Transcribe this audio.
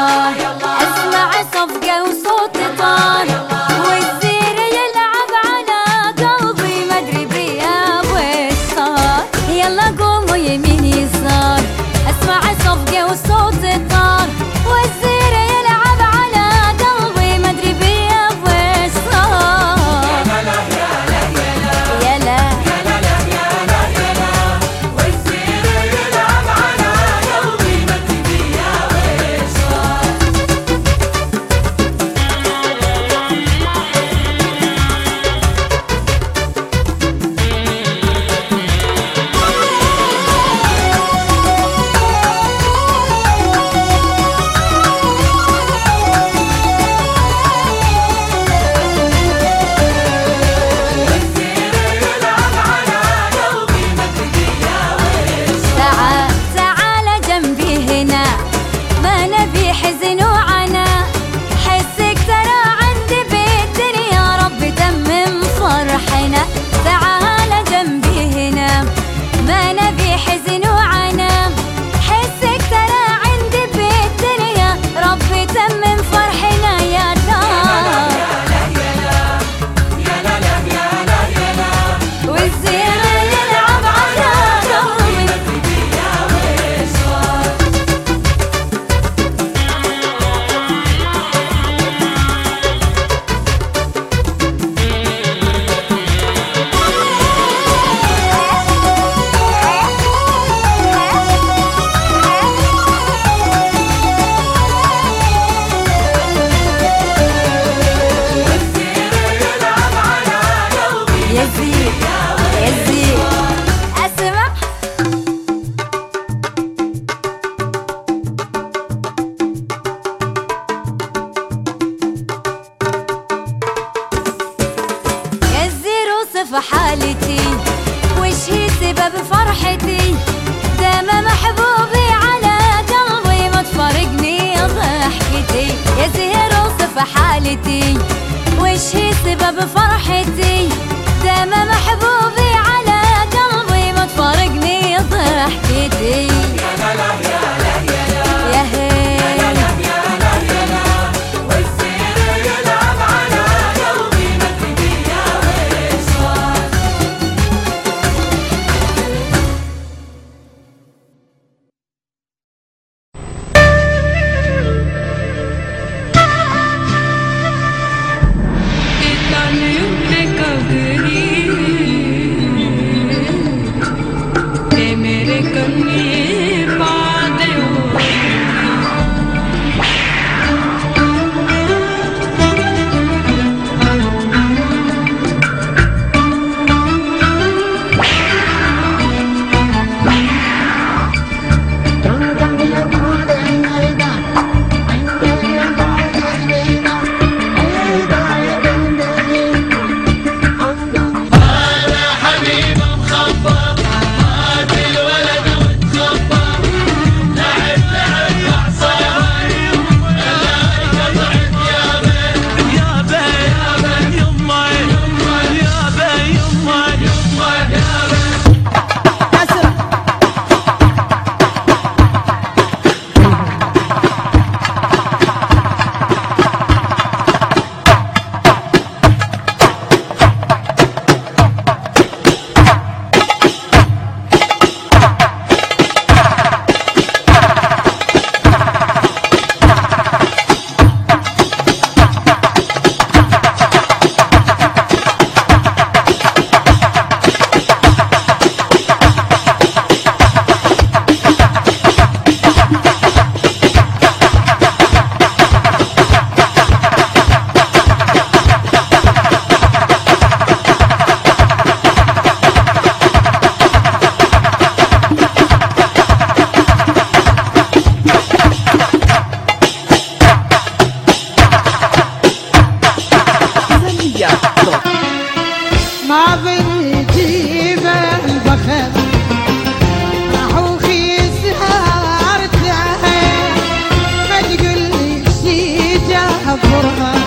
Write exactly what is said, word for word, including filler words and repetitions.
صار، اسمع صفقة وصوت طار، والزير يلعب على قلبي مدري بيا ويش صار. يلا قوموا يمين يسار، اسمع صفقة وصوت طار، والزير يلعب على قلبي مدري بيا ويش صار. يا لا يا لا يا لا يا لا يا لا، والزير يلعب على قلبي مدري بيا ويش صار. حالتي وش هي سبب فرحتي، دام محبوبي على قلبي ما تفارقني ضحكتي. يا زهر وصف حالتي وش هي سبب فرحتي، دام محبوبي على قلبي ما تفارقني ضحكتي. يا لا لا يا لا يا لا يا هي ما بنجيب البخت اخوخي سهرت عين ما تقولي شي جاب فرحة